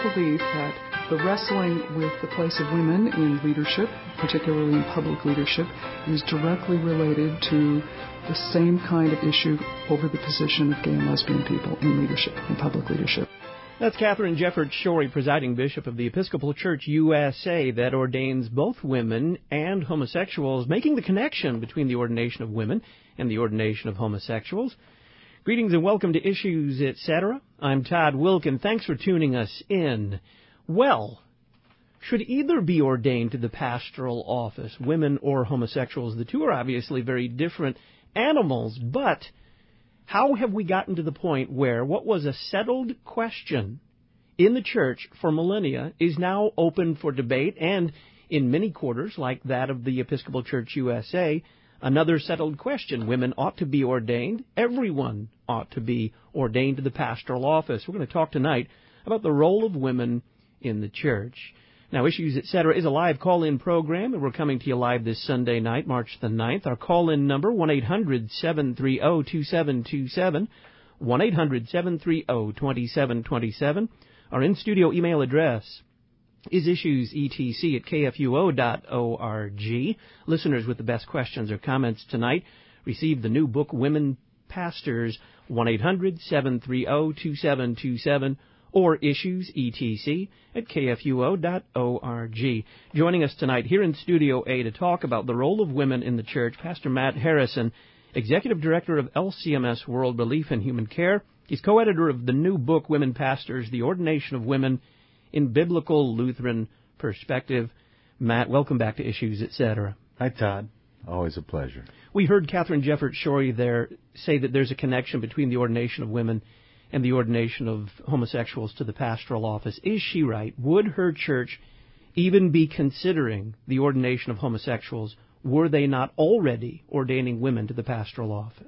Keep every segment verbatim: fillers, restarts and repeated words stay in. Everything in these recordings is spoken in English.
believe that the wrestling with the place of women in leadership, particularly in public leadership, is directly related to the same kind of issue over the position of gay and lesbian people in leadership, in public leadership. That's Catherine Jefferts Schori, presiding bishop of the Episcopal Church U S A, that ordains both women and homosexuals, making the connection between the ordination of women and the ordination of homosexuals. Greetings and welcome to Issues, et cetera. I'm Todd Wilkin. Thanks for tuning us in. Well, should either be ordained to the pastoral office, women or homosexuals? The two are obviously very different animals, but how have we gotten to the point where what was a settled question in the church for millennia is now open for debate, and in many quarters, like that of the Episcopal Church U S A, another settled question: women ought to be ordained. Everyone ought to be ordained to the pastoral office. We're going to talk tonight about the role of women in the church. Now, Issues, et cetera, is a live call-in program, and we're coming to you live this Sunday night, March the ninth. Our call-in number, one eight hundred seven three zero two seven two seven, one eight hundred seven three zero two seven two seven. Our in-studio email address is issuesetc at k f u o dot org. Listeners with the best questions or comments tonight receive the new book, Women Pastors, one eight hundred seven three zero two seven two seven, or issuesetc at k f u o dot org. Joining us tonight here in Studio A to talk about the role of women in the church, Pastor Matt Harrison, Executive Director of L C M S World Relief and Human Care. He's co-editor of the new book, Women Pastors, The Ordination of Women in Biblical Lutheran Perspective. Matt, welcome back to Issues, et cetera. Hi, Todd. Always a pleasure. We heard Catherine Jefferts Schori there say that there's a connection between the ordination of women and the ordination of homosexuals to the pastoral office. Is she right? Would her church even be considering the ordination of homosexuals were they not already ordaining women to the pastoral office?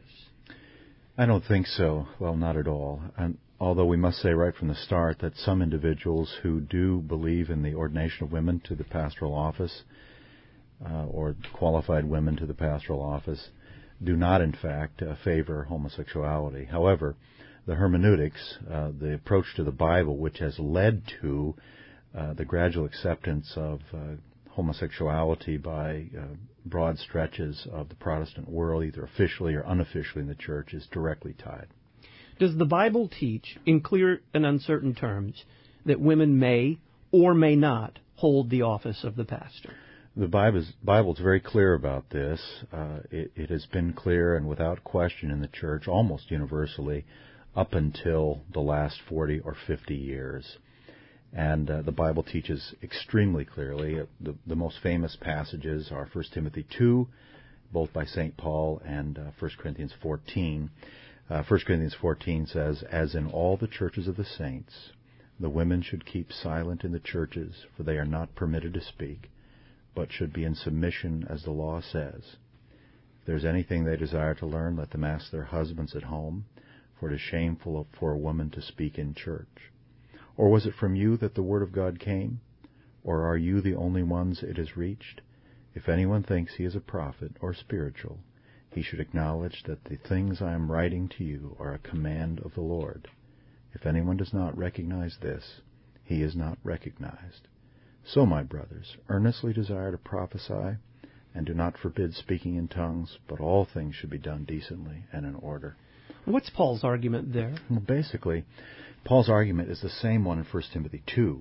I don't think so. Well, not at all. And although we must say right from the start that some individuals who do believe in the ordination of women to the pastoral office, uh, or qualified women to the pastoral office, do not, in fact, uh, favor homosexuality. However, the hermeneutics, uh, the approach to the Bible, which has led to uh, the gradual acceptance of uh, homosexuality by uh, broad stretches of the Protestant world, either officially or unofficially in the church, is directly tied. Does the Bible teach, in clear and uncertain terms, that women may or may not hold the office of the pastor? The Bible is very clear about this. Uh, it, it has been clear and without question in the church, almost universally, up until the last forty or fifty years. And uh, the Bible teaches extremely clearly. The, the most famous passages are First Timothy two, both by Saint Paul, and uh, First Corinthians fourteen. Uh, First Corinthians fourteen says, "As in all the churches of the saints, the women should keep silent in the churches, for they are not permitted to speak, but should be in submission as the law says. If there is anything they desire to learn, let them ask their husbands at home, for it is shameful for a woman to speak in church. Or was it from you that the word of God came? Or are you the only ones it has reached? If anyone thinks he is a prophet or spiritual, he should acknowledge that the things I am writing to you are a command of the Lord. If anyone does not recognize this, he is not recognized. So, my brothers, earnestly desire to prophesy, and do not forbid speaking in tongues, but all things should be done decently and in order." What's Paul's argument there? Well, basically, Paul's argument is the same one in First Timothy two.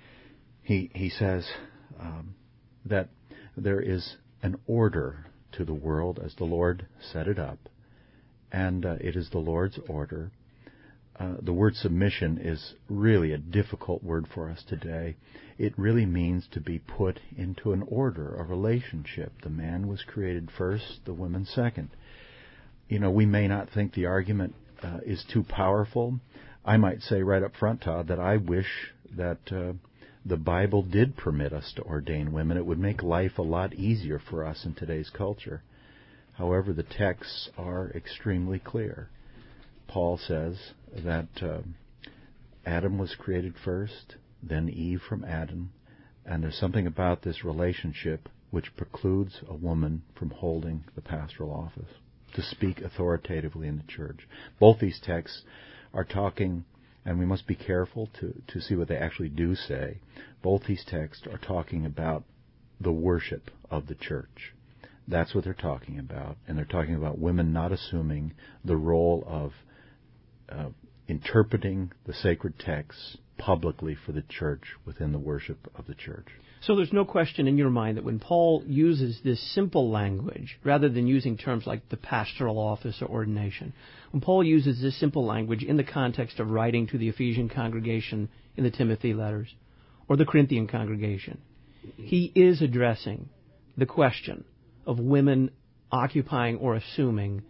He he says um, that there is an order to the world as the Lord set it up, and uh, it is the Lord's order. Uh, the word submission is really a difficult word for us today. It really means to be put into an order, a relationship. The man was created first, the woman second. You know, we may not think the argument uh, is too powerful. I might say right up front, Todd, that I wish that uh, the Bible did permit us to ordain women. It would make life a lot easier for us in today's culture. However, the texts are extremely clear. Paul says that uh, Adam was created first, then Eve from Adam, and there's something about this relationship which precludes a woman from holding the pastoral office, to speak authoritatively in the church. Both these texts are talking and we must be careful to, to see what they actually do say. Both these texts are talking about the worship of the church. That's what they're talking about, and they're talking about women not assuming the role of uh, interpreting the sacred texts publicly for the church within the worship of the church. So there's no question in your mind that when Paul uses this simple language, rather than using terms like the pastoral office or ordination, when Paul uses this simple language in the context of writing to the Ephesian congregation in the Timothy letters, or the Corinthian congregation, he is addressing the question of women occupying or assuming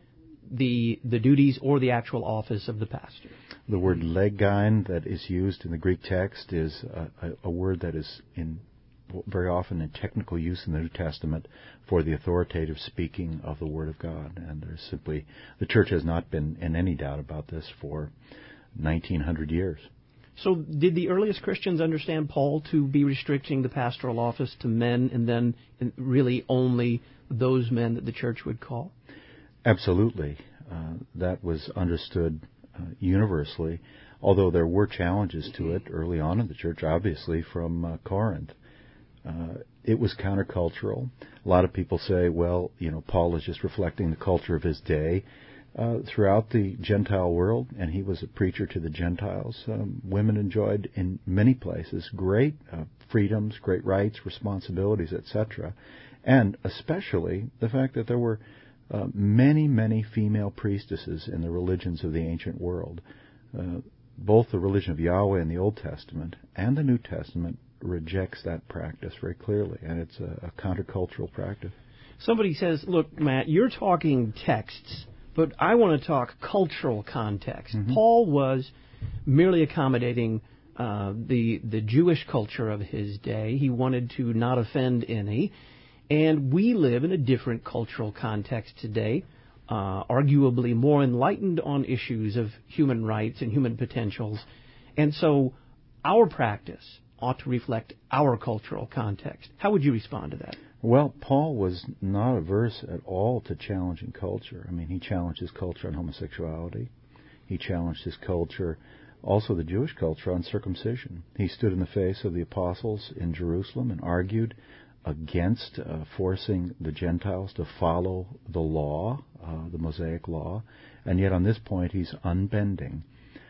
the the duties or the actual office of the pastor. The word legein that is used in the Greek text is a, a, a word that is in very often in technical use in the New Testament for the authoritative speaking of the Word of God. And there's simply, the church has not been in any doubt about this for nineteen hundred years. So did the earliest Christians understand Paul to be restricting the pastoral office to men and then really only those men that the church would call? Absolutely. Uh, that was understood uh, universally, although there were challenges to it early on in the church, obviously, from uh, Corinth. Uh, it was countercultural. A lot of people say, well, you know, Paul is just reflecting the culture of his day. Uh, throughout the Gentile world, and he was a preacher to the Gentiles, um, women enjoyed in many places great uh, freedoms, great rights, responsibilities, et cetera, and especially the fact that there were uh, many, many female priestesses in the religions of the ancient world. Uh, both the religion of Yahweh in the Old Testament and the New Testament rejects that practice very clearly, and it's a, a countercultural practice. Somebody says, look, Matt, you're talking texts, but I want to talk cultural context. Mm-hmm. Paul was merely accommodating uh, the the Jewish culture of his day. He wanted to not offend any, and we live in a different cultural context today, uh, arguably more enlightened on issues of human rights and human potentials, and so our practice ought to reflect our cultural context. How would you respond to that? Well, Paul was not averse at all to challenging culture. I mean, he challenged his culture on homosexuality. He challenged his culture, also the Jewish culture, on circumcision. He stood in the face of the apostles in Jerusalem and argued against uh, forcing the Gentiles to follow the law, uh, the Mosaic law, and yet on this point he's unbending.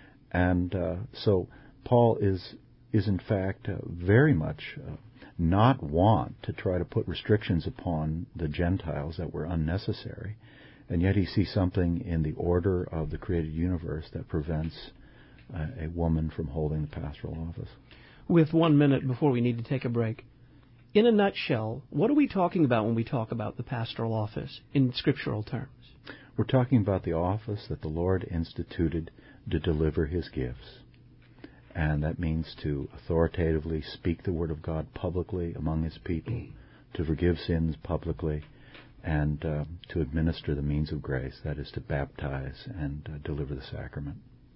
And uh, so Paul is is in fact uh, very much uh, not want to try to put restrictions upon the Gentiles that were unnecessary, and yet he sees something in the order of the created universe that prevents uh, a woman from holding the pastoral office. With one minute before we need to take a break, in a nutshell, what are we talking about when we talk about the pastoral office in scriptural terms? We're talking about the office that the Lord instituted to deliver His gifts. And that means to authoritatively speak the Word of God publicly among His people, to forgive sins publicly, and uh, to administer the means of grace, that is, to baptize and uh, deliver the sacrament.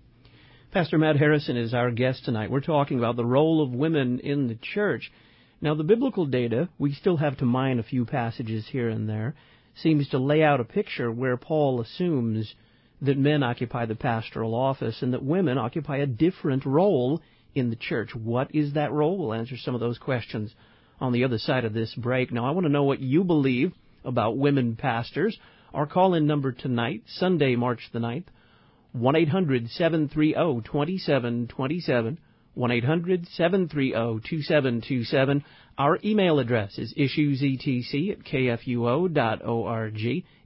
Pastor Matt Harrison is our guest tonight. We're talking about the role of women in the church. Now, the biblical data, we still have to mine a few passages here and there, seems to lay out a picture where Paul assumes that men occupy the pastoral office and that women occupy a different role in the church. What is that role? We'll answer some of those questions on the other side of this break. Now, I want to know what you believe about women pastors. Our call-in number tonight, Sunday, March the ninth, one eight hundred seven three zero two seven two seven, one eight hundred seven three zero two seven two seven. Our email address is issuesetc at kfuo dot org,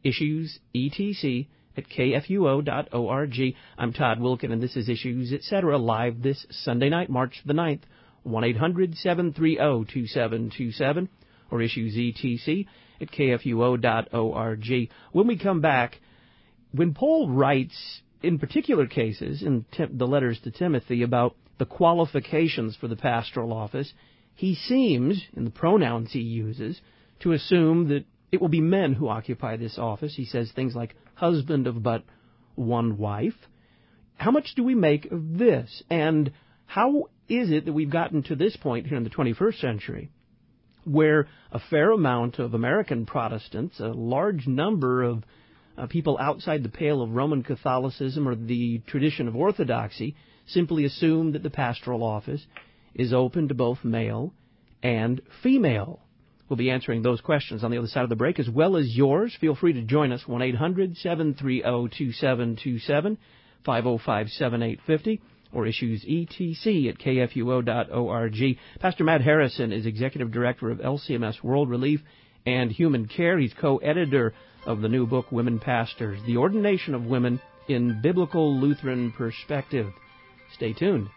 issuesetc at kfuo dot org. I'm Todd Wilkin, and this is Issues, et cetera, live this Sunday night, March the ninth, one eight hundred seven three zero two seven two seven, or issuesetc at kfuo dot org. When we come back, when Paul writes, in particular cases, in the letters to Timothy, about the qualifications for the pastoral office, he seems, in the pronouns he uses, to assume that it will be men who occupy this office. He says things like husband of but one wife. How much do we make of this? And how is it that we've gotten to this point here in the twenty-first century where a fair amount of American Protestants, a large number of uh, people outside the pale of Roman Catholicism or the tradition of Orthodoxy, simply assume that the pastoral office is open to both male and female? We'll be answering those questions on the other side of the break, as well as yours. Feel free to join us, one eight hundred seven three zero two seven two seven, five oh five seven eight five oh, or issues E T C at K F U O dot org. Pastor Matt Harrison is Executive Director of L C M S World Relief and Human Care. He's co-editor of the new book, Women Pastors, The Ordination of Women in Biblical Lutheran Perspective. Stay tuned.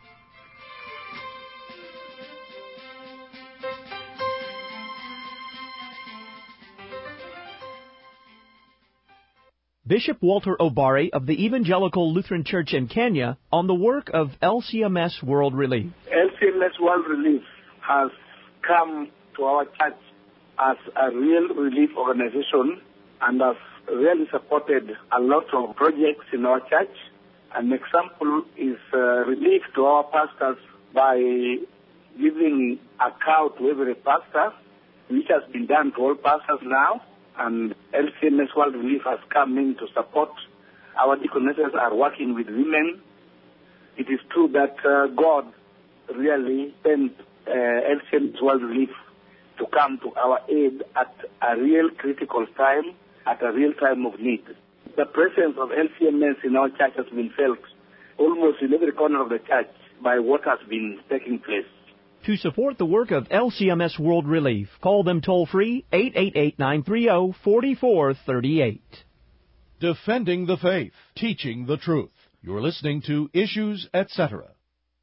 Bishop Walter Obari of the Evangelical Lutheran Church in Kenya on the work of L C M S World Relief. L C M S World Relief has come to our church as a real relief organization and has really supported a lot of projects in our church. An example is uh, relief to our pastors by giving a cow to every pastor, which has been done to all pastors now. And L C M S World Relief has come in to support. Our deaconesses are working with women. It is true that uh, God really sent uh, L C M S World Relief to come to our aid at a real critical time, at a real time of need. The presence of L C M S in our church has been felt almost in every corner of the church by what has been taking place. To support the work of L C M S World Relief, call them toll-free, eight eight eight, nine three zero, four four three eight. Defending the faith, teaching the truth. You're listening to Issues, et cetera.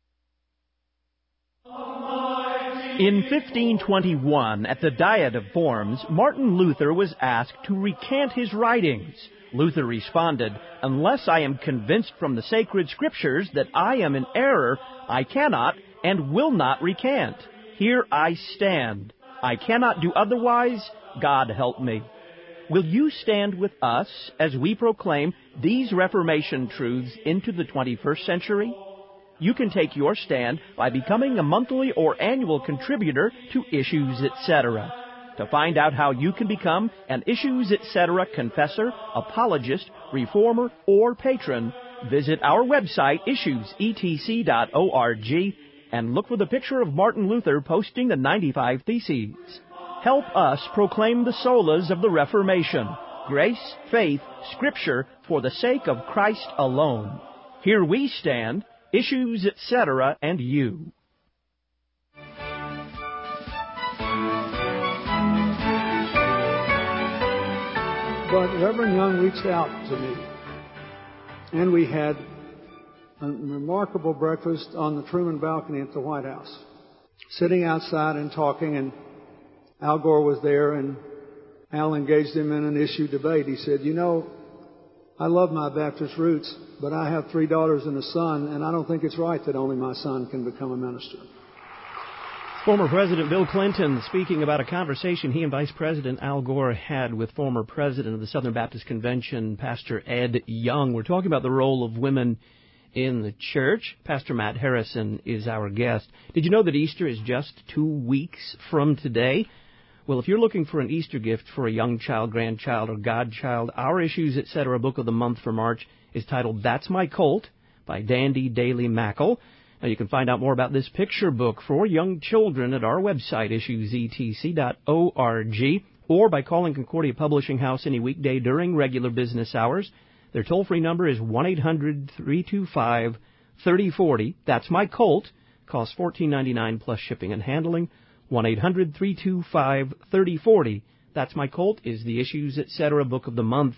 In fifteen twenty-one, at the Diet of Worms, Martin Luther was asked to recant his writings. Luther responded, "Unless I am convinced from the sacred scriptures that I am in error, I cannot and will not recant. Here I stand. I cannot do otherwise. God help me." Will you stand with us as we proclaim these Reformation truths into the twenty-first century? You can take your stand by becoming a monthly or annual contributor to Issues, et cetera. To find out how you can become an Issues, et cetera confessor, apologist, reformer, or patron, visit our website, issues e t c dot org, and look for the picture of Martin Luther posting the ninety-five Theses. Help us proclaim the solas of the Reformation: grace, faith, Scripture, for the sake of Christ alone. Here we stand, Issues, et cetera, and you. But Reverend Young reached out to me, and we had a remarkable breakfast on the Truman balcony at the White House, sitting outside and talking, and Al Gore was there, and Al engaged him in an issue debate. He said, "You know, I love my Baptist roots, but I have three daughters and a son, and I don't think it's right that only my son can become a minister." Former President Bill Clinton speaking about a conversation he and Vice President Al Gore had with former President of the Southern Baptist Convention, Pastor Ed Young. We're talking about the role of women in the church. Pastor Matt Harrison is our guest. Did you know that Easter is just two weeks from today? Well, if you're looking for an Easter gift for a young child, grandchild, or godchild, our Issues, et cetera book of the month for March is titled That's My Colt by Dandy Daly Mackle. Now, you can find out more about this picture book for young children at our website, issues e t c dot org, or by calling Concordia Publishing House any weekday during regular business hours. Their toll-free number is one eight hundred three two five three oh four oh. That's My Colt. Costs fourteen ninety-nine plus shipping and handling. one eight hundred three two five three oh four oh. That's My Colt is the Issues, et cetera book of the month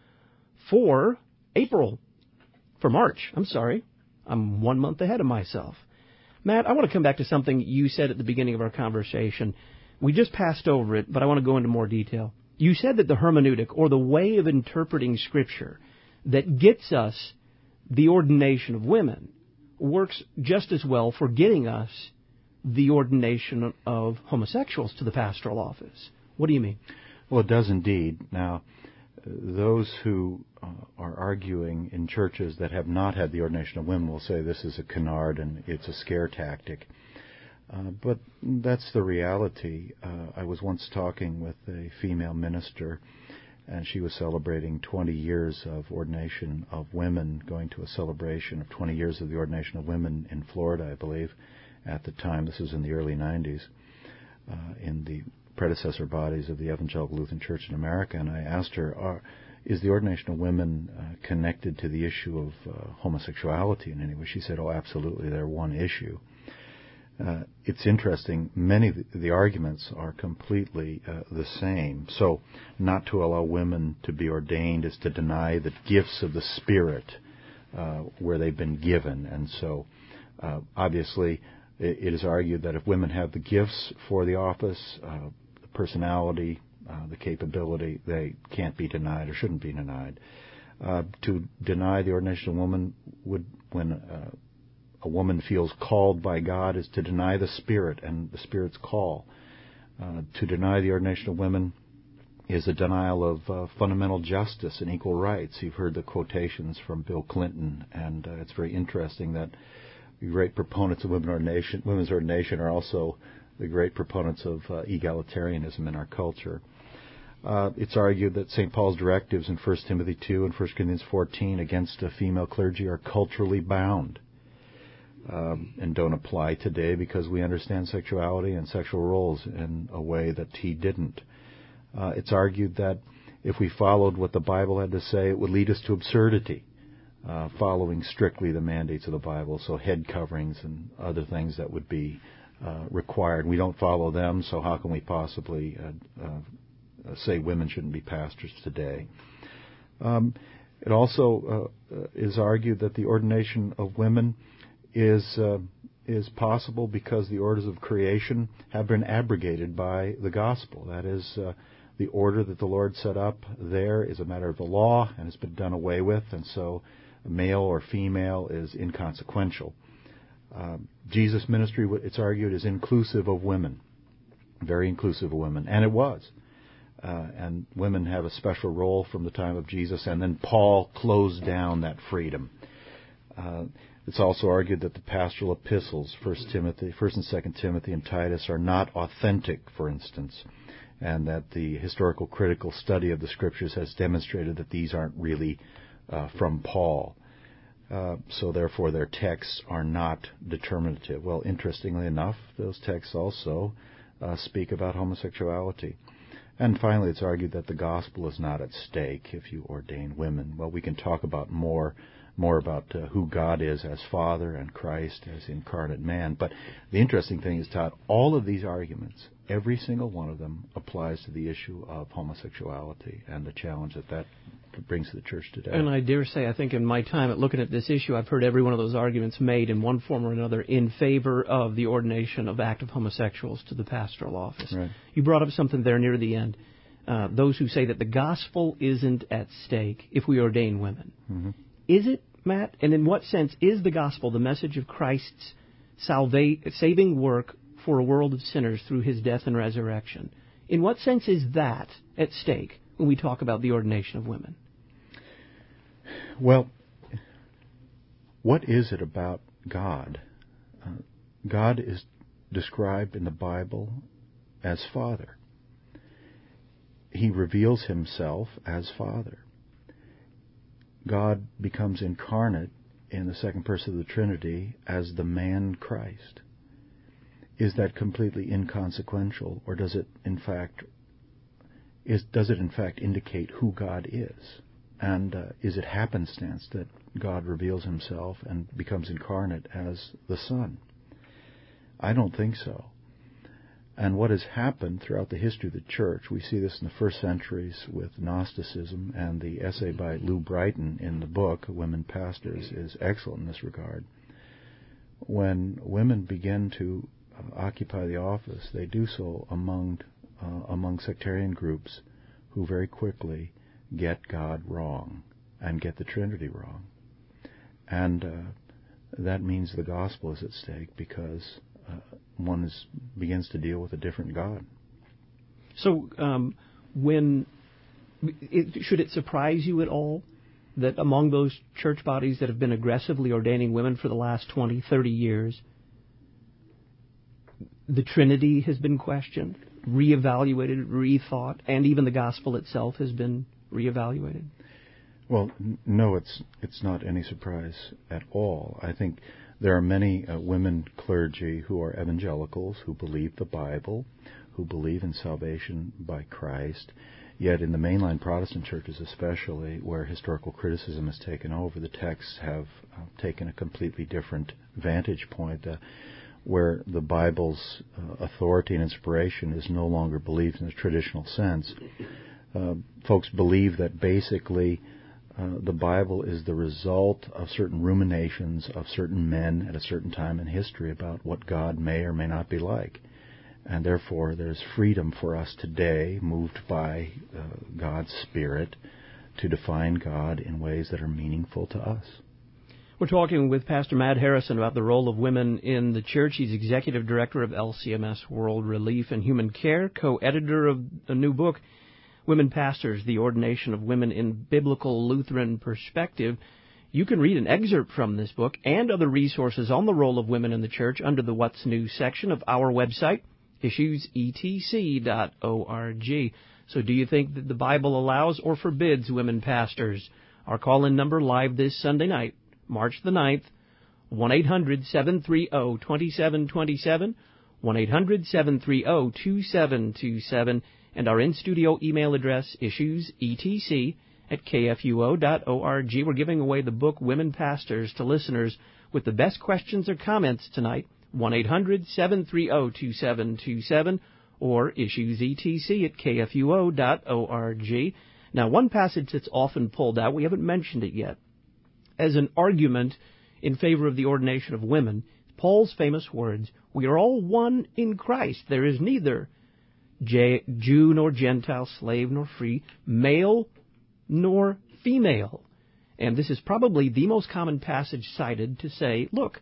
for April. For March, I'm sorry. I'm one month ahead of myself. Matt, I want to come back to something you said at the beginning of our conversation. We just passed over it, but I want to go into more detail. You said that the hermeneutic, or the way of interpreting Scripture, that gets us the ordination of women, works just as well for getting us the ordination of homosexuals to the pastoral office. What do you mean? Well, it does indeed. Now, those who uh, are arguing in churches that have not had the ordination of women will say this is a canard and it's a scare tactic. Uh, but that's the reality. Uh, I was once talking with a female minister and she was celebrating twenty years of ordination of women, going to a celebration of twenty years of the ordination of women in Florida, I believe, at the time. This was in the early nineties, uh, in the predecessor bodies of the Evangelical Lutheran Church in America, and I asked her, are, is the ordination of women uh, connected to the issue of uh, homosexuality in any way? She said, oh, absolutely, they're one issue. Uh, it's interesting, many of the, the arguments are completely uh, the same. So not to allow women to be ordained is to deny the gifts of the Spirit uh, where they've been given. And so uh, obviously it, it is argued that if women have the gifts for the office, uh, the personality, uh, the capability, they can't be denied or shouldn't be denied. Uh, to deny the ordination of a woman would, when uh, a woman feels called by God, is to deny the Spirit and the Spirit's call. Uh, to deny the ordination of women is a denial of uh, fundamental justice and equal rights. You've heard the quotations from Bill Clinton, and uh, it's very interesting that the great proponents of women ordination, women's ordination are also the great proponents of uh, egalitarianism in our culture. Uh, it's argued that Saint Paul's directives in First Timothy two and First Corinthians fourteen against a female clergy are culturally bound. Um, and don't apply today because we understand sexuality and sexual roles in a way that he didn't. Uh, it's argued that if we followed what the Bible had to say, it would lead us to absurdity, uh, following strictly the mandates of the Bible, so head coverings and other things that would be uh, required. We don't follow them, so how can we possibly uh, uh, say women shouldn't be pastors today? Um, it also uh, is argued that the ordination of women is uh, is possible because the orders of creation have been abrogated by the gospel. That is, uh, the order that the Lord set up there is a matter of the law and has been done away with, and so male or female is inconsequential. Um, Jesus' ministry, it's argued, is inclusive of women, very inclusive of women, and it was. Uh, and women have a special role from the time of Jesus, and then Paul closed down that freedom. Uh, It's also argued that the pastoral epistles, First Timothy, First and Second Timothy, and Titus, are not authentic, for instance, and that the historical critical study of the Scriptures has demonstrated that these aren't really uh, from Paul. Uh, so therefore, their texts are not determinative. Well, interestingly enough, those texts also uh, speak about homosexuality. And finally, it's argued that the gospel is not at stake if you ordain women. Well, we can talk about more. more about uh, who God is as Father and Christ as incarnate man. But the interesting thing is, Todd, all of these arguments, every single one of them applies to the issue of homosexuality and the challenge that that brings to the church today. And I dare say, I think in my time at looking at this issue, I've heard every one of those arguments made in one form or another in favor of the ordination of active homosexuals to the pastoral office. Right. You brought up something there near the end. Uh, those who say that the gospel isn't at stake if we ordain women. Mm-hmm. Is it, Matt? And in what sense is the gospel the message of Christ's salva- saving work for a world of sinners through his death and resurrection? In what sense is that at stake when we talk about the ordination of women? Well, what is it about God? Uh, God is described in the Bible as Father. He reveals himself as Father. God becomes incarnate in the second person of the Trinity as the man Christ. Is that completely inconsequential, or does it in fact is does it in fact indicate who God is? And uh, is it happenstance that God reveals himself and becomes incarnate as the Son? I don't think so. And what has happened throughout the history of the church, we see this in the first centuries with Gnosticism, and the essay by Lou Brighton in the book, Women Pastors, is excellent in this regard. When women begin to uh, occupy the office, they do so among, uh, among sectarian groups who very quickly get God wrong and get the Trinity wrong. And uh, that means the gospel is at stake because Uh, one is, begins to deal with a different God. So, um, when it, should it surprise you at all that among those church bodies that have been aggressively ordaining women for the last twenty, thirty years, the Trinity has been questioned, reevaluated, rethought, and even the gospel itself has been reevaluated? Well, n- no, it's it's not any surprise at all. I think there are many uh, women clergy who are evangelicals, who believe the Bible, who believe in salvation by Christ. Yet in the mainline Protestant churches especially, where historical criticism has taken over, the texts have uh, taken a completely different vantage point, uh, where the Bible's uh, authority and inspiration is no longer believed in the traditional sense. Uh, folks believe that basically uh, the Bible is the result of certain ruminations of certain men at a certain time in history about what God may or may not be like. And therefore, there's freedom for us today, moved by uh, God's Spirit, to define God in ways that are meaningful to us. We're talking with Pastor Matt Harrison about the role of women in the church. He's executive director of L C M S World Relief and Human Care, co-editor of a new book, Women Pastors, The Ordination of Women in Biblical Lutheran Perspective. You can read an excerpt from this book and other resources on the role of women in the church under the What's New section of our website, issues e t c dot org. So do you think that the Bible allows or forbids women pastors? Our call-in number live this Sunday night, March the ninth, one eight hundred seven three zero two seven two seven, one eight hundred seven three zero two seven two seven, and our in-studio email address, issuesetc at k f u o dot org. We're giving away the book Women Pastors to listeners with the best questions or comments tonight. one eight hundred seven three zero two seven two seven or issuesetc at k f u o dot org. Now, one passage that's often pulled out, we haven't mentioned it yet, as an argument in favor of the ordination of women, Paul's famous words, "We are all one in Christ. There is neither J- Jew nor Gentile, slave nor free, male nor female." And this is probably the most common passage cited to say, look,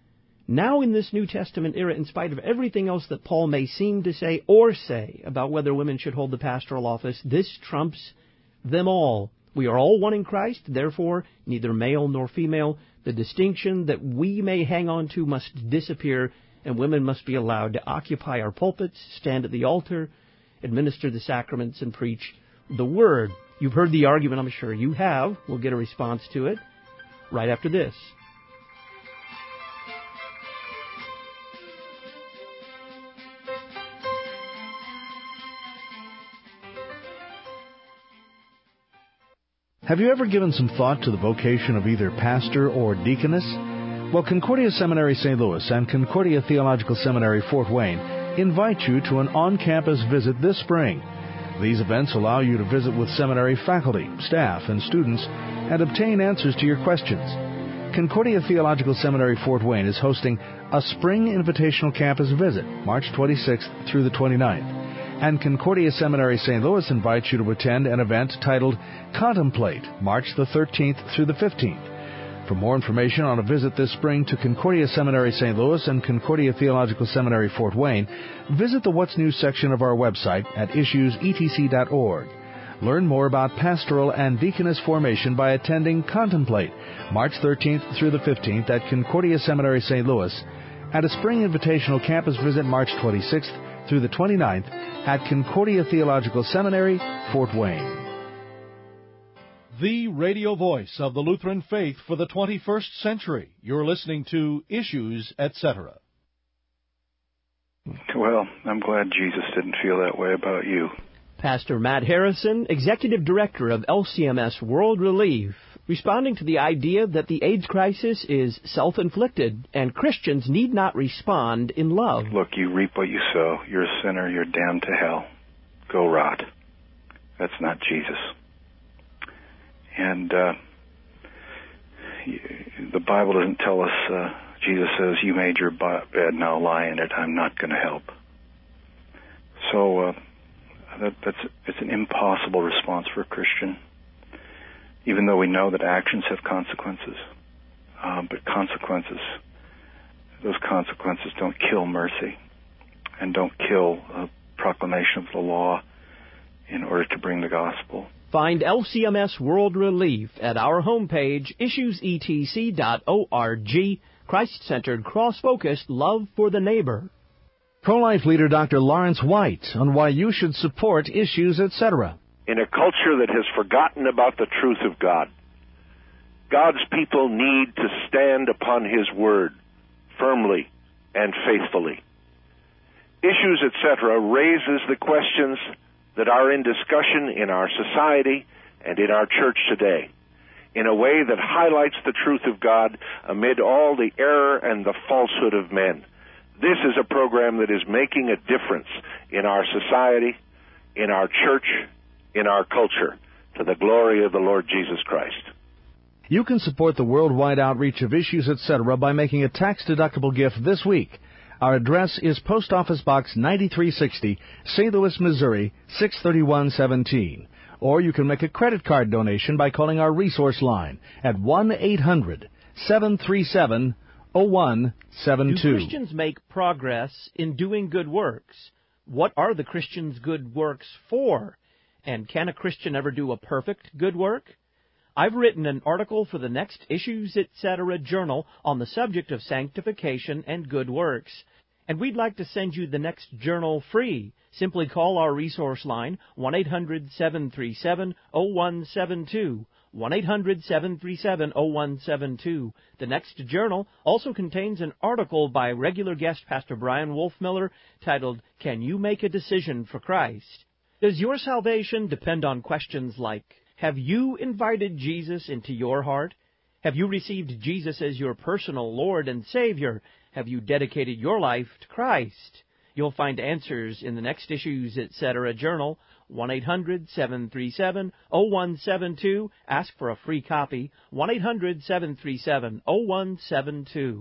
now in this New Testament era, in spite of everything else that Paul may seem to say or say about whether women should hold the pastoral office, this trumps them all. We are all one in Christ, therefore neither male nor female. The distinction that we may hang on to must disappear, and women must be allowed to occupy our pulpits, stand at the altar, administer the sacraments, and preach the Word. You've heard the argument, I'm sure you have. We'll get a response to it right after this. Have you ever given some thought to the vocation of either pastor or deaconess? Well, Concordia Seminary Saint Louis and Concordia Theological Seminary Fort Wayne invite you to an on-campus visit this spring. These events allow you to visit with seminary faculty, staff, and students and obtain answers to your questions. Concordia Theological Seminary Fort Wayne is hosting a Spring Invitational Campus Visit, March twenty-sixth through the twenty-ninth. And Concordia Seminary Saint Louis invites you to attend an event titled Contemplate, March the thirteenth through the fifteenth. For more information on a visit this spring to Concordia Seminary Saint Louis and Concordia Theological Seminary Fort Wayne, visit the What's New section of our website at issues e t c dot org. Learn more about pastoral and deaconess formation by attending Contemplate, March thirteenth through the fifteenth at Concordia Seminary Saint Louis, and a Spring Invitational Campus Visit March twenty-sixth through the twenty-ninth at Concordia Theological Seminary, Fort Wayne. The radio voice of the Lutheran faith for the twenty-first century. You're listening to Issues, et cetera. Well, I'm glad Jesus didn't feel that way about you. Pastor Matt Harrison, Executive Director of L C M S World Relief, responding to the idea that the AIDS crisis is self-inflicted and Christians need not respond in love. Look, you reap what you sow. You're a sinner. You're damned to hell. Go rot. That's not Jesus. And uh, the Bible doesn't tell us, uh, Jesus says, you made your bed, now lie in it. I'm not going to help. So uh, that, that's it's an impossible response for a Christian, even though we know that actions have consequences. Uh, but consequences, those consequences don't kill mercy and don't kill a proclamation of the law in order to bring the gospel. Find L C M S World Relief at our homepage, issues e t c dot org. Christ-centered, cross-focused love for the neighbor. Pro-life leader Doctor Lawrence White on why you should support Issues, et cetera. in a culture that has forgotten about the truth of God. God's people need to stand upon His Word firmly and faithfully. Issues, et cetera, raises the questions that are in discussion in our society and in our church today in a way that highlights the truth of God amid all the error and the falsehood of men. This is a program that is making a difference in our society, in our church, in our culture, to the glory of the Lord Jesus Christ. You can support the worldwide outreach of Issues, et cetera by making a tax-deductible gift this week. Our address is Post Office Box ninety-three sixty, Saint Louis, Missouri, six thirty-one seventeen. Or you can make a credit card donation by calling our resource line at one eight hundred seven three seven oh one seven two. Do Christians make progress in doing good works? What are the Christians' good works for? And can a Christian ever do a perfect good work? I've written an article for the next Issues, et cetera journal on the subject of sanctification and good works. And we'd like to send you the next journal free. Simply call our resource line, one eight hundred seven three seven oh one seven two, one eight hundred seven three seven oh one seven two. The next journal also contains an article by regular guest Pastor Brian Wolfmiller titled, Can You Make a Decision for Christ? Does your salvation depend on questions like, have you invited Jesus into your heart? Have you received Jesus as your personal Lord and Savior? Have you dedicated your life to Christ? You'll find answers in the next Issues, et cetera journal, one eight hundred seven three seven oh one seven two. Ask for a free copy, one eight hundred seven three seven oh one seven two.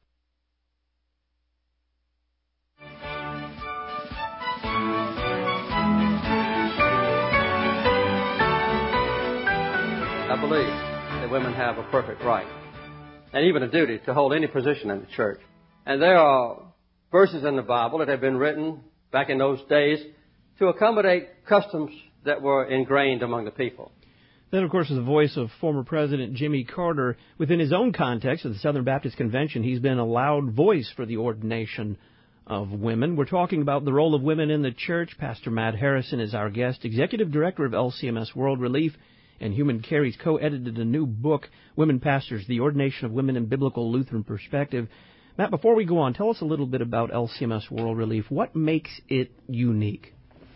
I believe that women have a perfect right and even a duty to hold any position in the church. And there are verses in the Bible that have been written back in those days to accommodate customs that were ingrained among the people. That, of course, is the voice of former President Jimmy Carter. Within his own context of the Southern Baptist Convention, he's been a loud voice for the ordination of women. We're talking about the role of women in the church. Pastor Matt Harrison is our guest, Executive Director of L C M S World Relief and Human Care. He's co-edited a new book, Women Pastors, The Ordination of Women in Biblical Lutheran Perspective. Matt, before we go on, tell us a little bit about L C M S World Relief. What makes it unique?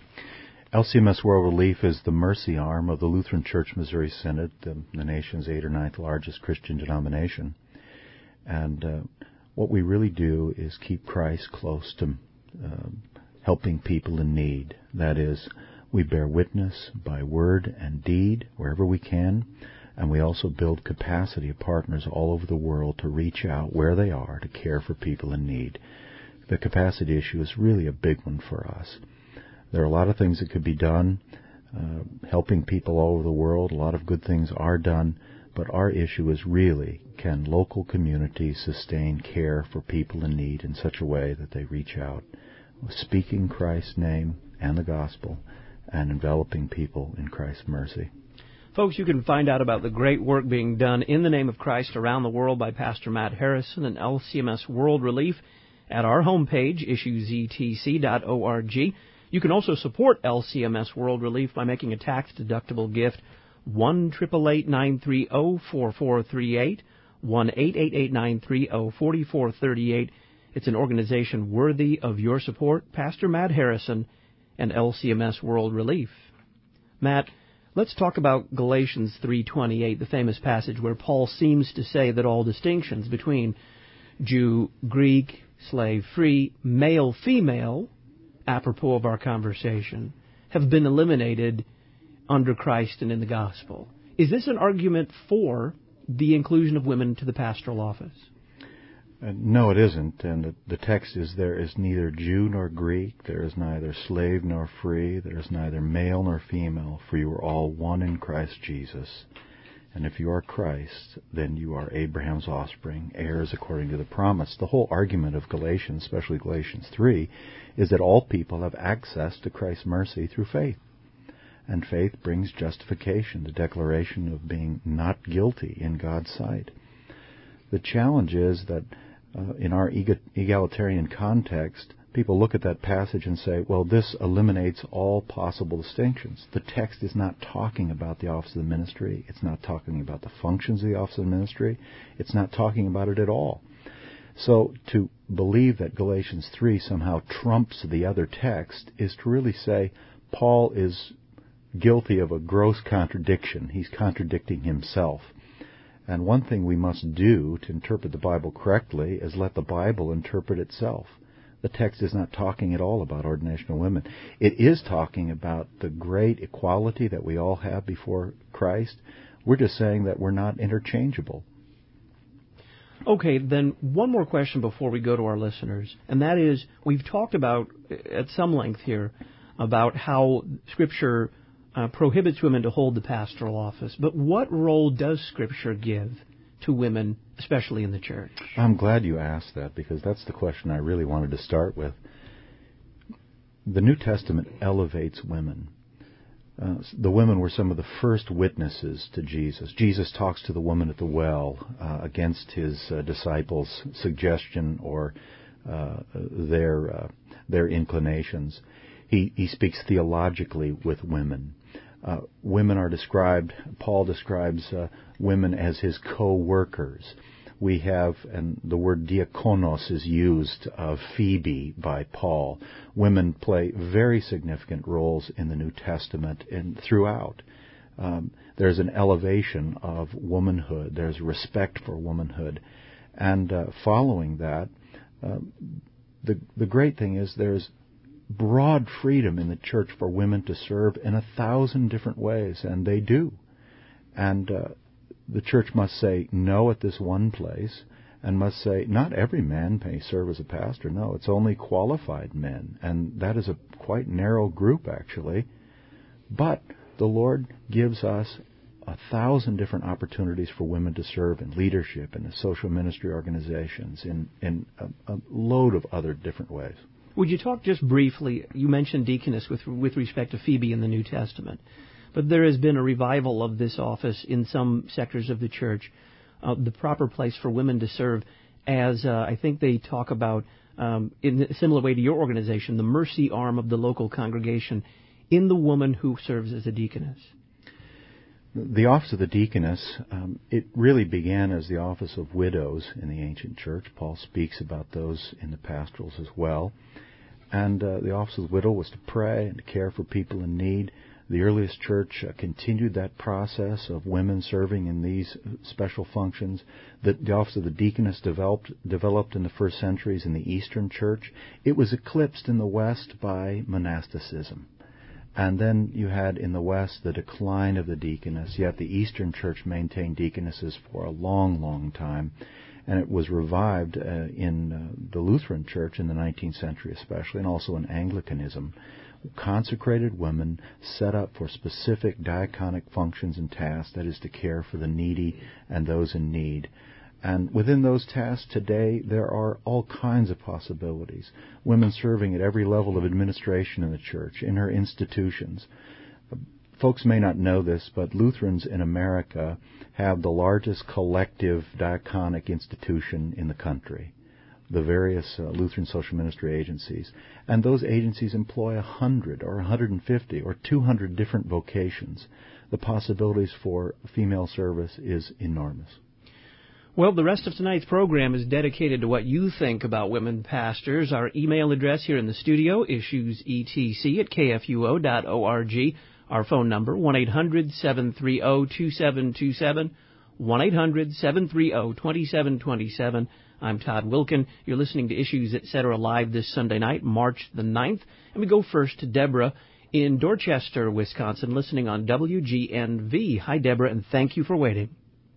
L C M S World Relief is the mercy arm of the Lutheran Church Missouri Synod, the, the nation's eighth or ninth largest Christian denomination. And uh, what we really do is keep Christ close to uh, helping people in need. That is, we bear witness by word and deed wherever we can, and we also build capacity of partners all over the world to reach out where they are to care for people in need. The capacity issue is really a big one for us. There are a lot of things that could be done, uh, helping people all over the world. A lot of good things are done, but our issue is really, can local communities sustain care for people in need in such a way that they reach out, speaking Christ's name and the gospel, and enveloping people in Christ's mercy. Folks, you can find out about the great work being done in the name of Christ around the world by Pastor Matt Harrison and L C M S World Relief at our homepage, issues e t c dot org. You can also support L C M S World Relief by making a tax-deductible gift, one eight eight eight nine three zero four four three eight, one eight eight eight nine three zero four four three eight. It's an organization worthy of your support. Pastor Matt Harrison and L C M S World Relief. Matt, let's talk about Galatians three twenty-eight, the famous passage where Paul seems to say that all distinctions between Jew, Greek, slave, free, male, female, apropos of our conversation, have been eliminated under Christ and in the gospel. Is this an argument for the inclusion of women to the pastoral office? Uh, no, it isn't. And the, the text is, there is neither Jew nor Greek, there is neither slave nor free, there is neither male nor female, for you are all one in Christ Jesus. And if you are Christ, then you are Abraham's offspring, heirs according to the promise. The whole argument of Galatians, especially Galatians three, is that all people have access to Christ's mercy through faith. And faith brings justification, the declaration of being not guilty in God's sight. The challenge is that uh, in our egalitarian context, people look at that passage and say, well, this eliminates all possible distinctions. The text is not talking about the office of the ministry. It's not talking about the functions of the office of the ministry. It's not talking about it at all. So to believe that Galatians three somehow trumps the other text is to really say Paul is guilty of a gross contradiction. He's contradicting himself. And one thing we must do to interpret the Bible correctly is let the Bible interpret itself. The text is not talking at all about ordination of women. It is talking about the great equality that we all have before Christ. We're just saying that we're not interchangeable. Okay, then one more question before we go to our listeners, and that is, we've talked about at some length here about how Scripture uh, prohibits women to hold the pastoral office, but what role does Scripture give to women, especially in the church? I'm glad you asked that, because that's the question I really wanted to start with. The New Testament elevates women. Uh, the women were some of the first witnesses to Jesus. Jesus talks to the woman at the well uh, against his uh, disciples' suggestion or uh, their uh, their inclinations. He he speaks theologically with women. Uh, women are described. Paul describes uh, women as his co-workers. We have, and the word diakonos is used of Phoebe by Paul. Women play very significant roles in the New Testament and throughout. Um, there's an elevation of womanhood. There's respect for womanhood. And uh, following that, uh, the the great thing is there's broad freedom in the church for women to serve in a thousand different ways, and they do. And uh, the church must say no at this one place, and must say not every man may serve as a pastor. No, it's only qualified men, and that is a quite narrow group, actually. But the Lord gives us a thousand different opportunities for women to serve in leadership, in the social ministry organizations, in, in a, a load of other different ways. Would you talk just briefly, you mentioned deaconess with with respect to Phoebe in the New Testament, but there has been a revival of this office in some sectors of the church, uh, the proper place for women to serve, as uh, I think they talk about, um, in a similar way to your organization, the mercy arm of the local congregation, in the woman who serves as a deaconess. The office of the deaconess, um, it really began as the office of widows in the ancient church. Paul speaks about those in the pastorals as well. And uh, the office of the widow was to pray and to care for people in need. The earliest church uh, continued that process of women serving in these special functions. The, the office of the deaconess developed developed in the first centuries in the Eastern church. It was eclipsed in the West by monasticism. And then you had in the West the decline of the deaconess, yet the Eastern church maintained deaconesses for a long, long time. And it was revived uh, in uh, the Lutheran church in the nineteenth century especially, and also in Anglicanism. Consecrated women set up for specific diaconic functions and tasks, that is to care for the needy and those in need. And within those tasks today, there are all kinds of possibilities. Women serving at every level of administration in the church, in her institutions. Folks may not know this, but Lutherans in America have the largest collective diaconic institution in the country, the various uh, Lutheran social ministry agencies. And those agencies employ one hundred or one hundred fifty or two hundred different vocations. The possibilities for female service is enormous. Well, the rest of tonight's program is dedicated to what you think about women pastors. Our email address here in the studio, issuesetc at k f u o dot org. Our phone number, one eight hundred seven three zero two seven two seven, one eight hundred seven three zero two seven two seven. I'm Todd Wilkin. You're listening to Issues, et cetera live this Sunday night, March the ninth. And we go first to Deborah in Dorchester, Wisconsin, listening on W G N V. Hi, Deborah, and thank you for waiting.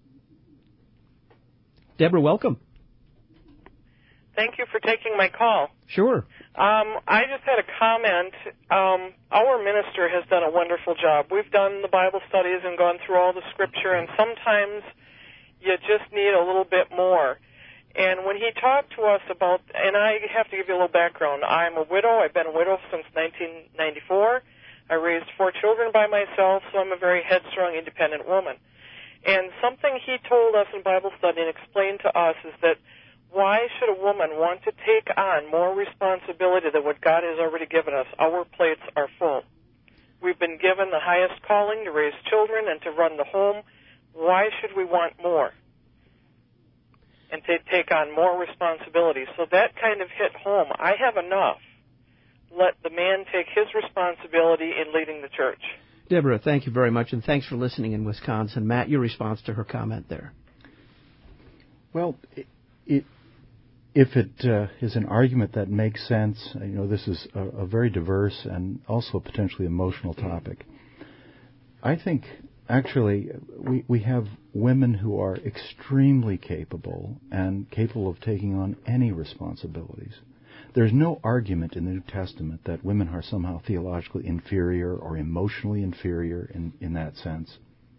Deborah, welcome. Thank you for taking my call. Sure. Um, I just had a comment. Um, our minister has done a wonderful job. We've done the Bible studies and gone through all the Scripture, and sometimes you just need a little bit more. And when he talked to us about, and I have to give you a little background. I'm a widow. I've been a widow since nineteen ninety-four. I raised four children by myself, so I'm a very headstrong, independent woman. And something he told us in Bible study and explained to us is that Why should a woman want to take on more responsibility than what God has already given us? Our plates are full. We've been given the highest calling to raise children and to run the home. Why should we want more and to take on more responsibility? So that kind of hit home. I have enough. Let the man take his responsibility in leading the church. Deborah, thank you very much, and thanks for listening in Wisconsin. Matt, your response to her comment there. Well, it, it, if it uh, is an argument that makes sense, you know, this is a, a very diverse and also potentially emotional topic. I think, actually, we, we have women who are extremely capable and capable of taking on any responsibilities. There's no argument in the New Testament that women are somehow theologically inferior or emotionally inferior in, in that sense.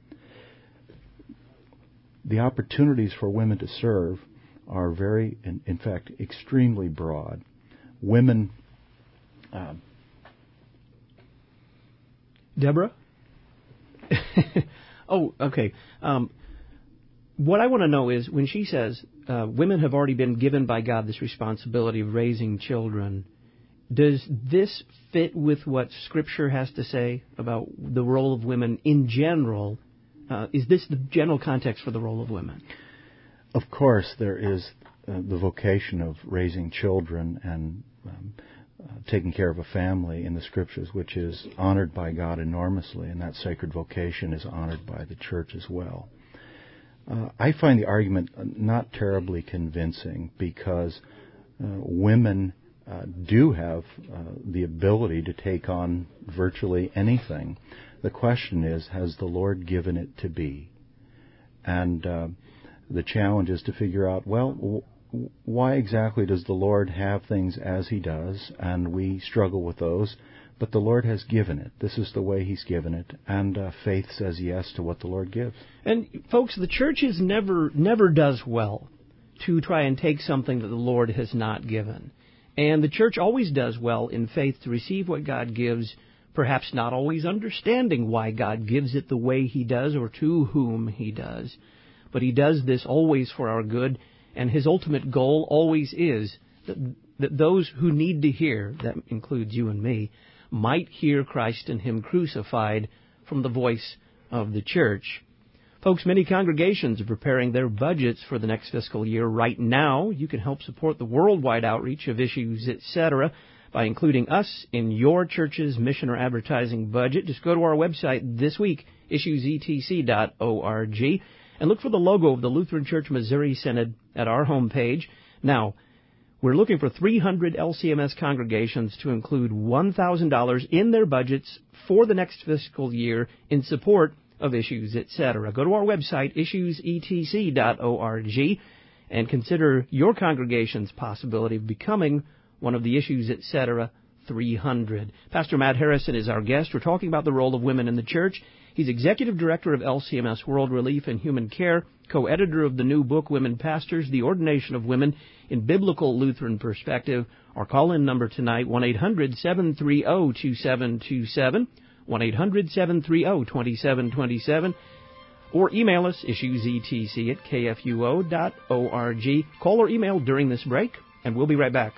The opportunities for women to serve are very, in, in fact, extremely broad. Women... Uh, Deborah? oh, okay. Um, what I want to know is, when she says uh, women have already been given by God this responsibility of raising children, does this fit with what Scripture has to say about the role of women in general? Uh, is this the general context for the role of women? Of course, there is uh, the vocation of raising children and um, uh, taking care of a family in the Scriptures, which is honored by God enormously, and that sacred vocation is honored by the church as well. Uh, I find the argument not terribly convincing because uh, women uh, do have uh, the ability to take on virtually anything. The question is, has the Lord given it to be? And uh, the challenge is to figure out, well, w- why exactly does the Lord have things as He does? And we struggle with those. But the Lord has given it. This is the way He's given it. And uh, faith says yes to what the Lord gives. And, folks, the church is never, never does well to try and take something that the Lord has not given. And the church always does well in faith to receive what God gives, perhaps not always understanding why God gives it the way He does or to whom He does. But He does this always for our good, and His ultimate goal always is that, that those who need to hear, that includes you and me, might hear Christ and Him crucified from the voice of the church. Folks, many congregations are preparing their budgets for the next fiscal year right now. You can help support the worldwide outreach of Issues, et cetera, by including us in your church's mission or advertising budget. Just go to our website this week, issues e t c dot org, and look for the logo of the Lutheran Church Missouri Synod at our homepage. Now, we're looking for three hundred L C M S congregations to include one thousand dollars in their budgets for the next fiscal year in support of Issues, et cetera. Go to our website, issues e t c dot org, and consider your congregation's possibility of becoming one of the Issues, et cetera, three hundred. Pastor Matt Harrison is our guest. We're talking about the role of women in the church. He's Executive Director of L C M S World Relief and Human Care, co-editor of the new book, Women Pastors, The Ordination of Women in Biblical Lutheran Perspective. Our call-in number tonight, one eight hundred seven three zero two seven two seven, one eight hundred seven three zero two seven two seven, or email us, issuesetc at k f u o dot org. Call or email during this break, and we'll be right back.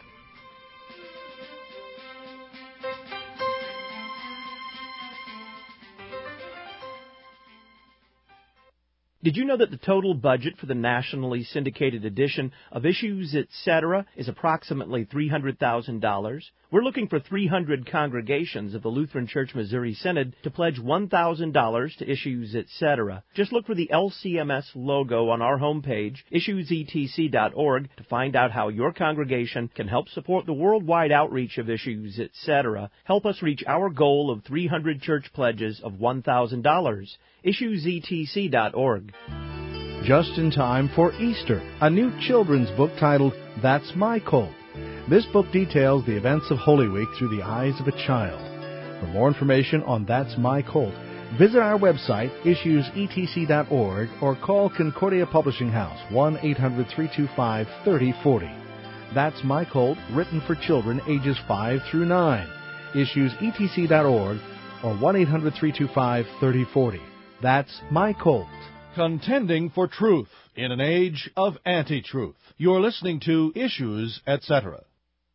Did you know that the total budget for the nationally syndicated edition of Issues, et cetera is approximately three hundred thousand dollars? We're looking for three hundred congregations of the Lutheran Church Missouri Synod to pledge one thousand dollars to Issues, et cetera. Just look for the L C M S logo on our homepage, issues e t c dot org, to find out how your congregation can help support the worldwide outreach of Issues, et cetera. Help us reach our goal of three hundred church pledges of one thousand dollars. issues e t c dot org. Just in time for Easter, a new children's book titled That's My Colt. This book details the events of Holy Week through the eyes of a child. For more information on That's My Colt, visit our website, issues e t c dot org, or call Concordia Publishing House, one eight hundred three two five three zero four zero. That's My Colt, written for children ages five through nine. issues e t c dot org or one eight hundred three two five three zero four zero. That's My Colt. Contending for truth in an age of anti-truth. You're listening to Issues, et cetera.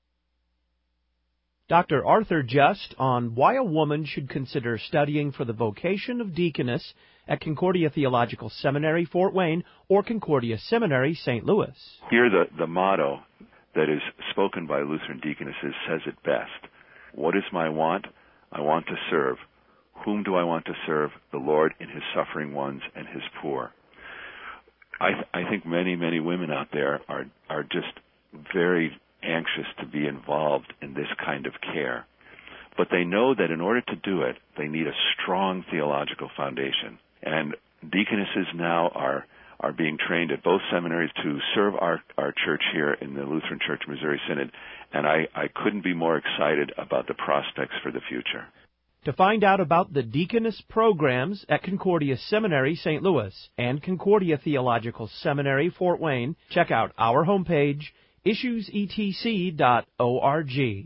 Doctor Arthur Just on why a woman should consider studying for the vocation of deaconess at Concordia Theological Seminary, Fort Wayne, or Concordia Seminary, Saint Louis. Here the, the motto that is spoken by Lutheran deaconesses says it best. What is my want? I want to serve. Whom do I want to serve? The Lord in His suffering ones and His poor. I, th- I think many, many women out there are are just very anxious to be involved in this kind of care. But they know that in order to do it, they need a strong theological foundation. And deaconesses now are are being trained at both seminaries to serve our, our church here in the Lutheran Church Missouri Synod. And I, I couldn't be more excited about the prospects for the future. To find out about the deaconess programs at Concordia Seminary, Saint Louis, and Concordia Theological Seminary, Fort Wayne, check out our homepage, issues e t c dot org.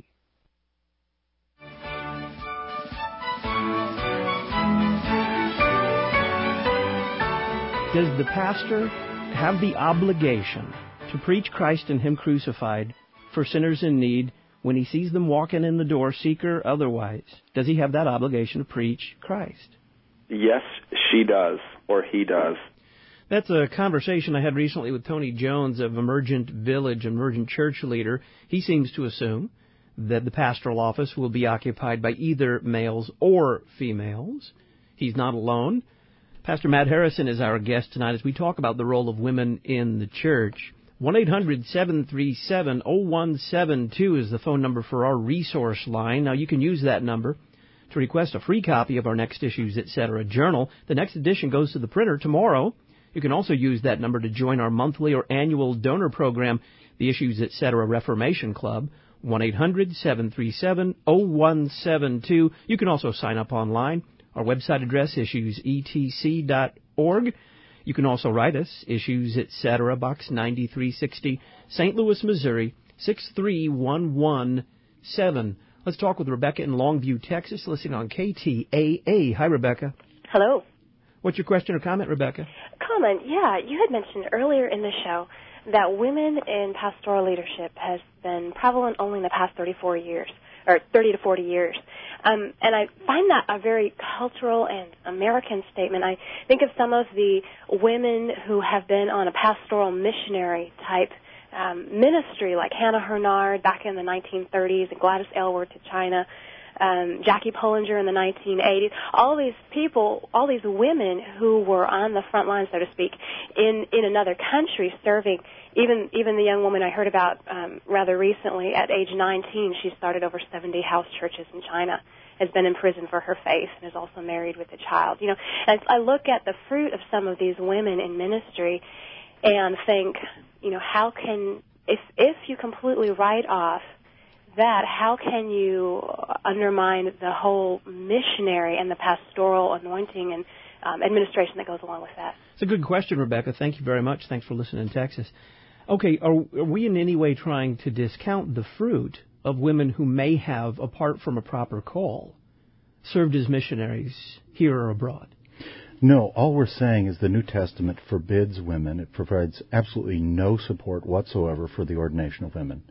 Does the pastor have the obligation to preach Christ and Him crucified for sinners in need when he sees them walking in the door, seeker or otherwise? Does he have that obligation to preach Christ? Yes, she does, or he does. That's a conversation I had recently with Tony Jones of Emergent Village, Emergent Church Leader. He seems to assume that the pastoral office will be occupied by either males or females. He's not alone. Pastor Matt Harrison is our guest tonight as we talk about the role of women in the church. one eight hundred seven three seven oh one seven two is the phone number for our resource line. Now, you can use that number to request a free copy of our Next Issues, et cetera journal. The next edition goes to the printer tomorrow. You can also use that number to join our monthly or annual donor program, the Issues, et cetera Reformation Club, one eight hundred seven three seven oh one seven two. You can also sign up online. Our website address, issues e t c dot org. You can also write us, Issues, et cetera, Box ninety-three sixty, Saint Louis, Missouri, six three one one seven. Let's talk with Rebecca in Longview, Texas, listening on K T A A. Hi, Rebecca. Hello. What's your question or comment, Rebecca? Comment, yeah. You had mentioned earlier in the show that women in pastoral leadership has been prevalent only in the past thirty-four years, or thirty to forty years. Um, and I find that a very cultural and American statement. I think of some of the women who have been on a pastoral missionary type um, ministry, like Hannah Hernard back in the nineteen thirties, and Gladys Aylward to China, um, Jackie Pullinger in the nineteen eighties. All these people, all these women who were on the front line, so to speak, in, in another country serving. Even even the young woman I heard about um, rather recently, at age nineteen, she started over seventy house churches in China, has been in prison for her faith, and is also married with a child. You know, as I look at the fruit of some of these women in ministry and think, you know, how can, if if you completely write off that, how can you undermine the whole missionary and the pastoral anointing and um, administration that goes along with that? It's a good question, Rebecca. Thank you very much. Thanks for listening in Texas. Okay, are, are we in any way trying to discount the fruit of women who may have, apart from a proper call, served as missionaries here or abroad? No, all we're saying is the New Testament forbids women. It provides absolutely no support whatsoever for the ordination of women.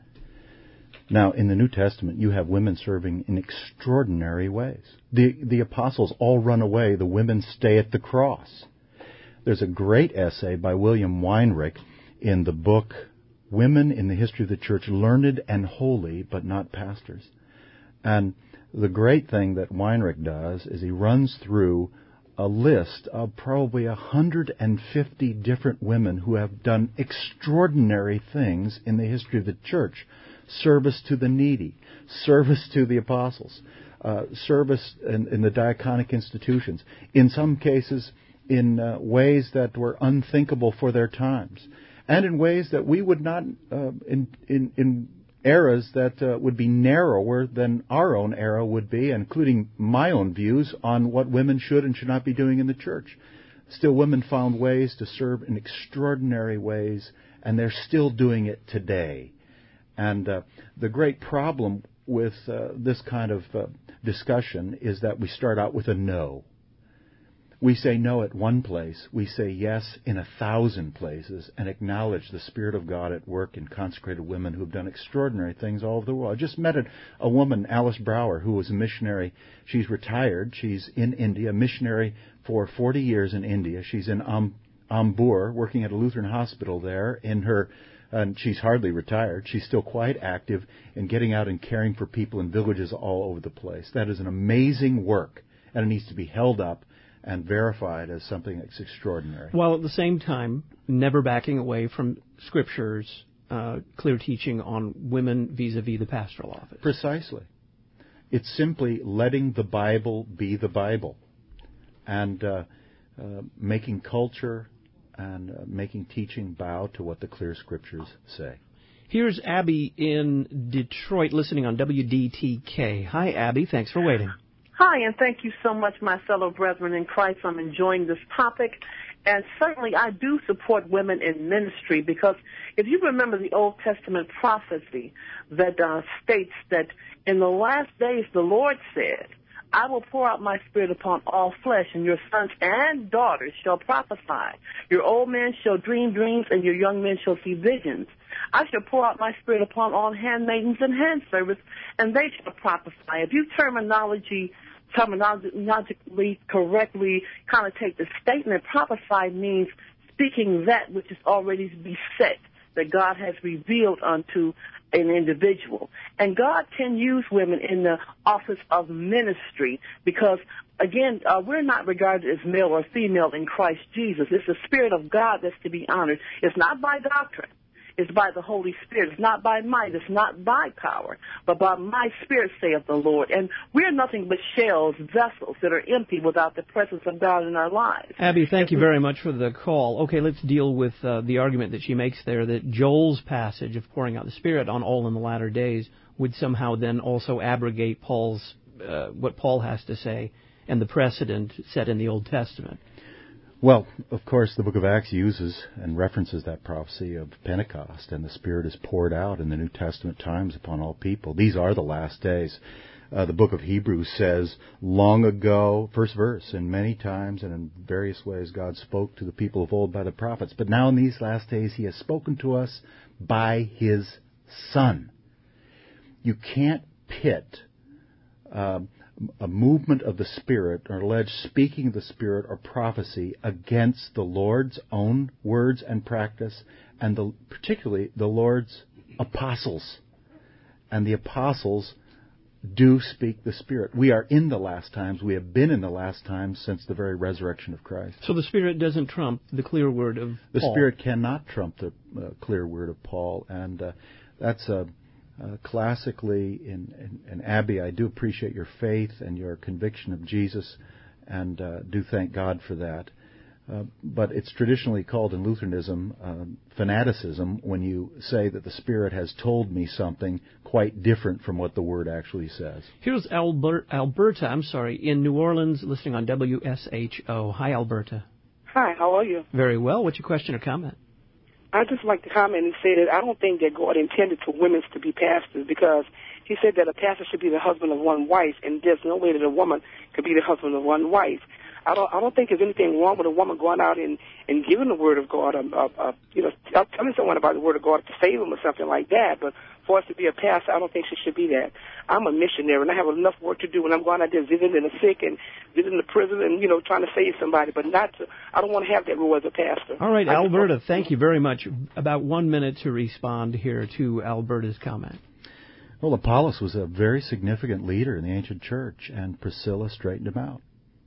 Now, in the New Testament, you have women serving in extraordinary ways. The, the apostles all run away. The women stay at the cross. There's a great essay by William Weinrich in the book Women in the History of the Church, Learned and Holy, but Not Pastors. And the great thing that Weinrich does is he runs through a list of probably one hundred fifty different women who have done extraordinary things in the history of the church. Service to the needy, service to the apostles, uh, service in, in the diaconic institutions, in some cases in uh, ways that were unthinkable for their times, and in ways that we would not, uh, in, in, in eras that uh, would be narrower than our own era would be, including my own views on what women should and should not be doing in the church. Still, women found ways to serve in extraordinary ways, and they're still doing it today. And uh, the great problem with uh, this kind of uh, discussion is that we start out with a no. We say no at one place. We say yes in a thousand places and acknowledge the Spirit of God at work in consecrated women who have done extraordinary things all over the world. I just met a, a woman, Alice Brower, who was a missionary. She's retired. She's in India, a missionary for forty years in India. She's in Am, Ambur, working at a Lutheran hospital there. In her, and she's hardly retired. She's still quite active in getting out and caring for people in villages all over the place. That is an amazing work, and it needs to be held up and verified as something that's extraordinary. While at the same time, never backing away from Scripture's uh, clear teaching on women vis-a-vis the pastoral office. Precisely. It's simply letting the Bible be the Bible and uh, uh, making culture and uh, making teaching bow to what the clear Scriptures say. Here's Abby in Detroit listening on W D T K. Hi, Abby. Thanks for waiting. Hi, and thank you so much, my fellow brethren in Christ. I'm enjoying this topic. And certainly I do support women in ministry because if you remember the Old Testament prophecy that uh, states that in the last days the Lord said, I will pour out my Spirit upon all flesh, and your sons and daughters shall prophesy. Your old men shall dream dreams, and your young men shall see visions. I shall pour out my Spirit upon all handmaidens and handservants, and they shall prophesy. If you terminology, terminologically correctly kind of take the statement, prophesy means speaking that which is already to be set, that God has revealed unto an individual. And God can use women in the office of ministry because, again, uh, we're not regarded as male or female in Christ Jesus. It's the Spirit of God that's to be honored. It's not by doctrine. It's by the Holy Spirit. It's not by might. It's not by power, but by my Spirit, saith the Lord. And we're nothing but shells, vessels that are empty without the presence of God in our lives. Abby, thank you very much for the call. Okay, let's deal with uh, the argument that she makes there that Joel's passage of pouring out the Spirit on all in the latter days would somehow then also abrogate Paul's uh, what Paul has to say and the precedent set in the Old Testament. Well, of course, the book of Acts uses and references that prophecy of Pentecost, and the Spirit is poured out in the New Testament times upon all people. These are the last days. Uh, the book of Hebrews says, long ago, first verse, and many times and in various ways God spoke to the people of old by the prophets. But now in these last days He has spoken to us by His Son. You can't pit Uh, a movement of the Spirit, or alleged speaking of the Spirit or prophecy against the Lord's own words and practice, and the, particularly the Lord's apostles. And the apostles do speak the Spirit. We are in the last times. We have been in the last times since the very resurrection of Christ. So the Spirit doesn't trump the clear word of the Paul. The Spirit cannot trump the uh, clear word of Paul, and uh, that's a Uh, classically, in, in, in Abby, I do appreciate your faith and your conviction of Jesus, and uh, do thank God for that. Uh, but it's traditionally called in Lutheranism uh, fanaticism when you say that the Spirit has told me something quite different from what the Word actually says. Here's Albert, Alberta, I'm sorry, in New Orleans, listening on W S H O. Hi, Alberta. Hi, how are you? Very well. What's your question or comment? I'd just like to comment and say that I don't think that God intended for women to be pastors, because He said that a pastor should be the husband of one wife, and there's no way that a woman could be the husband of one wife. I don't I don't think there's anything wrong with a woman going out and, and giving the word of God, uh, uh, uh, you know, telling someone about the word of God to save them or something like that. But for us to be a pastor, I don't think she should be that. I'm a missionary, and I have enough work to do when I'm going out there visiting the sick and visiting the prison and, you know, trying to save somebody. But not to, I don't want to have that role as a pastor. All right, I Alberta, thank you very much. About one minute to respond here to Alberta's comment. Well, Apollos was a very significant leader in the ancient church, and Priscilla straightened him out.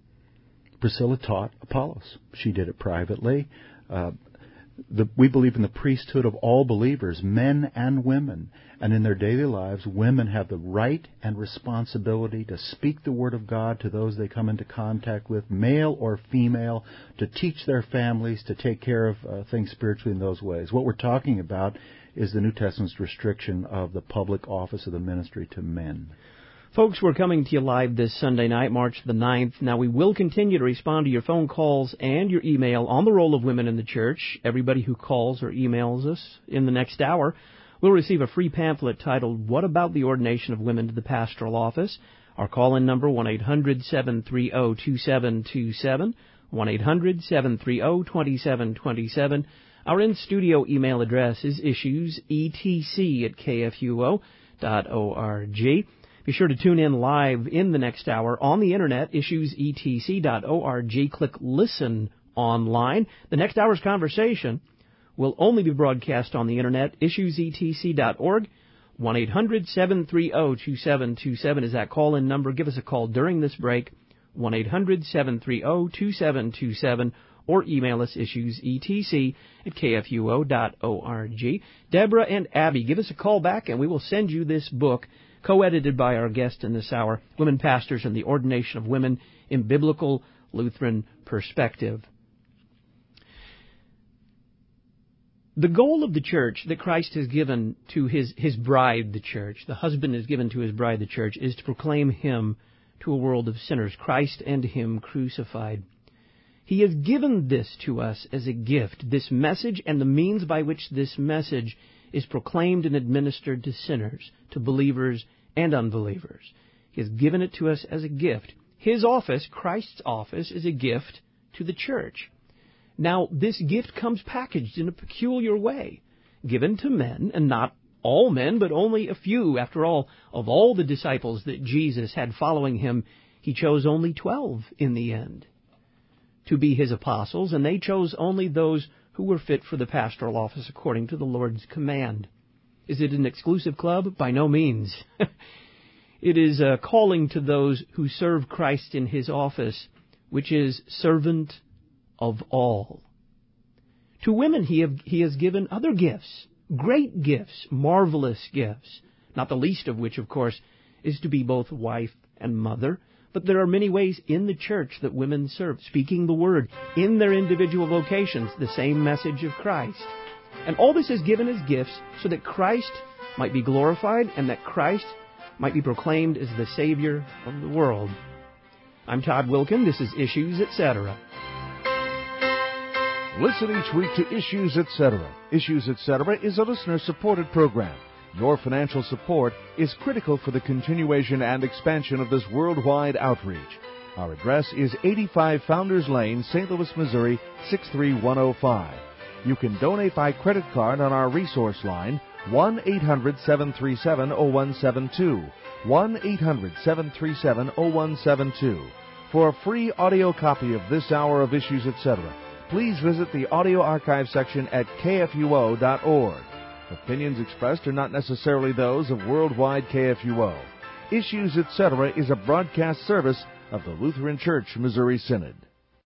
Priscilla taught Apollos. She did it privately. Uh, the, we believe in the priesthood of all believers, men and women. And in their daily lives, women have the right and responsibility to speak the Word of God to those they come into contact with, male or female, to teach their families, to take care of uh, things spiritually in those ways. What we're talking about is the New Testament's restriction of the public office of the ministry to men. Folks, we're coming to you live this Sunday night, March the ninth. Now, we will continue to respond to your phone calls and your email on the role of women in the church. Everybody who calls or emails us in the next hour will receive a free pamphlet titled, What About the Ordination of Women to the Pastoral Office? Our call-in number, one eight hundred seven three zero two seven two seven, one eight hundred seven three zero two seven two seven. Our in-studio email address is issues e t c at k f u o dot org. Be sure to tune in live in the next hour on the Internet, issues e t c dot org. Click Listen online. The next hour's conversation will only be broadcast on the Internet, issues e t c dot org. one eight hundred seven three zero two seven two seven is that call-in number. Give us a call during this break, one eight hundred seven three zero two seven two seven, or email us, issues e t c at k f u o dot org. Deborah and Abby, give us a call back, and we will send you this book, co-edited by our guest in this hour, Women Pastors and the Ordination of Women in Biblical Lutheran Perspective. The goal of the church that Christ has given to his, his bride, the church, the husband has given to his bride, the church, is to proclaim him to a world of sinners, Christ and him crucified. He has given this to us as a gift, this message and the means by which this message is proclaimed and administered to sinners, to believers and unbelievers. He has given it to us as a gift. His office, Christ's office, is a gift to the church. Now, this gift comes packaged in a peculiar way, given to men, and not all men, but only a few. After all, of all the disciples that Jesus had following him, he chose only twelve in the end to be his apostles, and they chose only those who were fit for the pastoral office according to the Lord's command. Is it an exclusive club? By no means. It is a calling to those who serve Christ in his office, which is servant of all. To women he, have, he has given other gifts, great gifts, marvelous gifts, not the least of which, of course, is to be both wife and mother. But there are many ways in the church that women serve, speaking the word in their individual vocations, the same message of Christ. And all this is given as gifts so that Christ might be glorified and that Christ might be proclaimed as the Savior of the world. I'm Todd Wilkin. This is Issues, et cetera. Listen each week to Issues, et cetera. Issues, et cetera is a listener-supported program. Your financial support is critical for the continuation and expansion of this worldwide outreach. Our address is eighty-five Founders Lane, Saint Louis, Missouri, six three one oh five. You can donate by credit card on our resource line, one eight hundred seven three seven oh one seven two, one eight hundred seven three seven oh one seven two. For a free audio copy of this hour of Issues, et cetera, please visit the audio archive section at k f u o dot org. Opinions expressed are not necessarily those of Worldwide K F U O. Issues, et cetera is a broadcast service of the Lutheran Church Missouri Synod.